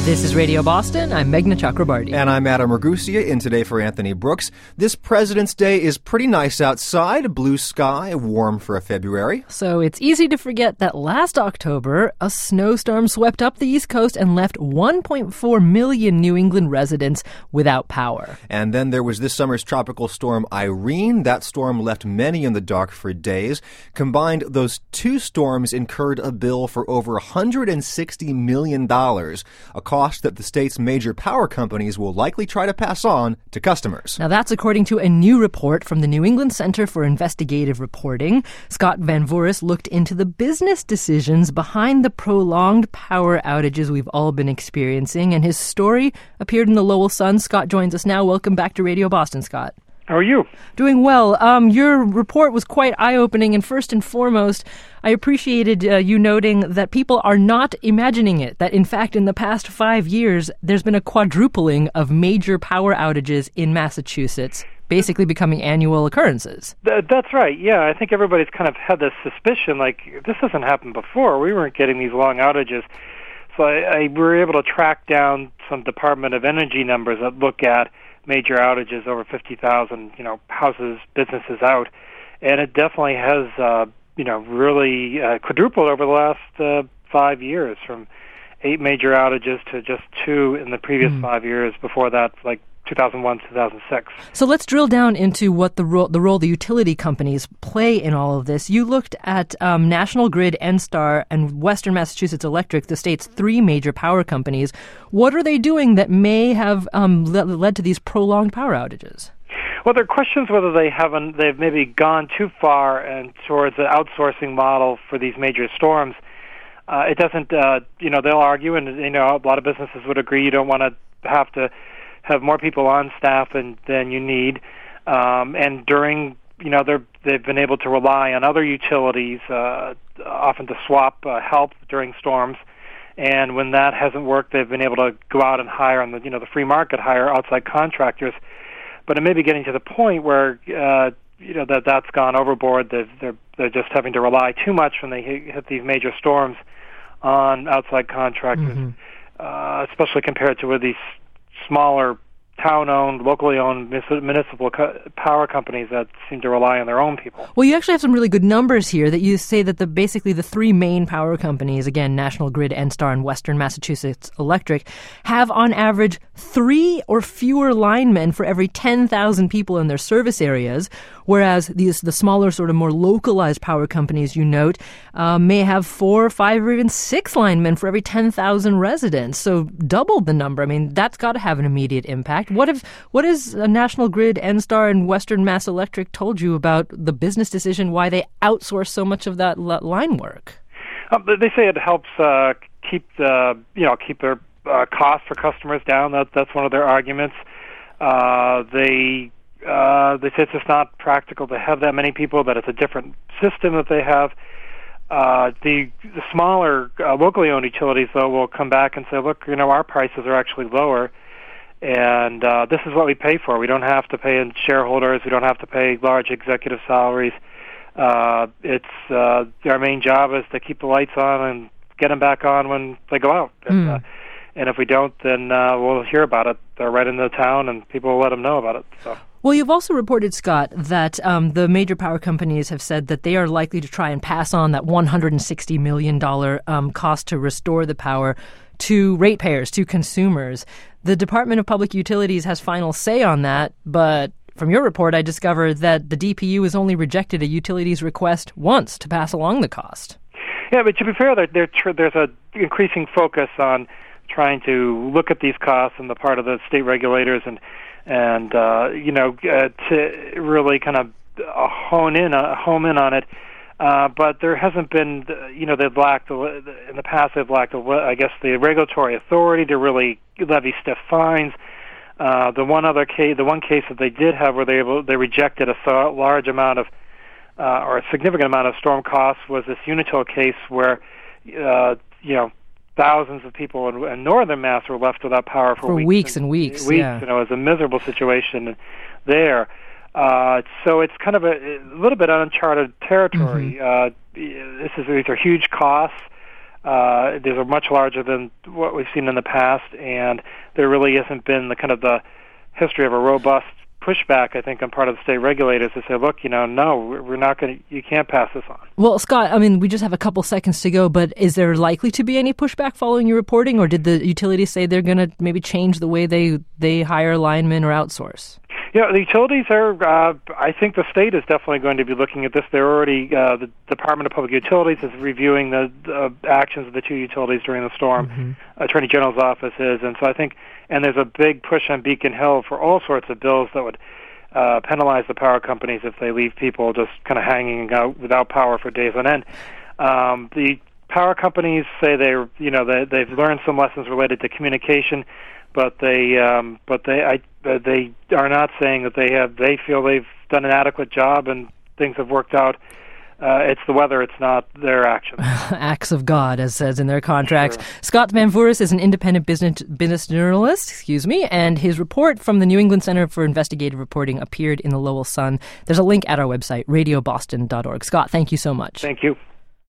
This is Radio Boston. I'm Meghna Chakrabarti. And I'm Adam Ragusia, in today for Anthony Brooks. This President's Day is pretty nice outside. Blue sky, warm for a February. So it's easy to forget that last October, a snowstorm swept up the East Coast and left 1.4 million New England residents without power. And then there was this summer's tropical storm Irene. That storm left many in the dark for days. Combined, those two storms incurred a bill for over $160 million, a cost that the state's major power companies will likely try to pass on to customers. Now, that's according to a new report from the New England Center for Investigative Reporting. Scott Van Voorhis looked into the business decisions behind the prolonged power outages we've all been experiencing, and his story appeared in the Lowell Sun. Scott joins us now. Welcome back to Radio Boston, Scott. How are you? Doing well. Your report was quite eye-opening, and first and foremost, I appreciated you noting that people are not imagining it, that in fact in the past 5 years, there's been a quadrupling of major power outages in Massachusetts, basically becoming annual occurrences. That's right. Yeah, I think everybody's kind of had this suspicion, like, this hasn't happened before. We weren't getting these long outages. So we were able to track down some Department of Energy numbers that look at major outages over 50,000, houses, businesses out. And it definitely has, really quadrupled over the last 5 years, from 8 major outages to just 2 in the previous 5 years. Before that, like 2001, 2006. So let's drill down into what the role the utility companies play in all of this. You looked at National Grid, NSTAR, and Western Massachusetts Electric, the state's 3 major power companies. What are they doing that may have led to these prolonged power outages? Well, there are questions whether they've maybe gone too far and towards an outsourcing model for these major storms. It doesn't, they'll argue, and a lot of businesses would agree, you don't want to have more people on staff than you need. And during, they've been able to rely on other utilities, often to swap help during storms. And when that hasn't worked, they've been able to go out and hire on the free market, hire outside contractors. But it may be getting to the point where, that's gone overboard. They're just having to rely too much when they hit these major storms on outside contractors, especially compared to these smaller town-owned, locally owned municipal power companies that seem to rely on their own people. Well, you actually have some really good numbers here that you say that basically the 3 main power companies, again, National Grid, NSTAR, and Western Massachusetts Electric, have on average 3 or fewer linemen for every 10,000 people in their service areas, whereas the smaller, sort of more localized power companies, you note, may have 4, 5, or even 6 linemen for every 10,000 residents. So doubled the number. I mean, that's got to have an immediate impact. What has National Grid, NSTAR, and Western Mass Electric told you about the business decision, why they outsource so much of that line work? They say it helps keep their costs for customers down. That's one of their arguments. They say it's just not practical to have that many people, that it's a different system that they have. The smaller locally owned utilities, though, will come back and say, look, our prices are actually lower, and this is what we pay for. We don't have to pay in shareholders. We don't have to pay large executive salaries. It's our main job is to keep the lights on and get them back on when they go out. And if we don't, then we'll hear about it. They're right in the town, and people will let them know about it. So. Well, you've also reported, Scott, that the major power companies have said that they are likely to try and pass on that $160 million cost to restore the power to ratepayers, to consumers. The Department of Public Utilities has final say on that, but from your report, I discovered that the DPU has only rejected a utilities request once to pass along the cost. Yeah, but to be fair, there's an increasing focus on trying to look at these costs on the part of the state regulators and to really kind of home in on it. But there hasn't been, they've lacked, in the past they've lacked, I guess, the regulatory authority to really levy stiff fines. The one case that they did have where they rejected a large amount of, or a significant amount of storm costs was this Unitil case where, thousands of people in northern Mass were left without power for weeks and weeks. Yeah. It was a miserable situation there. So it's kind of a little bit uncharted territory. These are huge costs. These are much larger than what we've seen in the past, and there really hasn't been the history of a robust pushback, I think, on part of the state regulators to say, look, no, we're not going to, you can't pass this on. Well, Scott, we just have a couple seconds to go, but is there likely to be any pushback following your reporting, or did the utilities say they're going to maybe change the way they hire linemen or outsource? Yeah, the utilities are, I think the state is definitely going to be looking at this. They're already, the Department of Public Utilities is reviewing the actions of the two utilities during the storm. Mm-hmm. Attorney General's office is, and so I think, and there's a big push on Beacon Hill for all sorts of bills that would penalize the power companies if they leave people just kind of hanging out without power for days on end. The power companies say they've learned some lessons related to communication, but they are not saying that they feel they've done an adequate job and things have worked out. It's the weather, it's not their actions. Acts of God, as says in their contracts. Sure. Scott Manvouris is an independent business journalist, and his report from the New England Center for Investigative Reporting appeared in the Lowell Sun. There's a link at our website, radioboston.org. Scott, thank you so much. Thank you.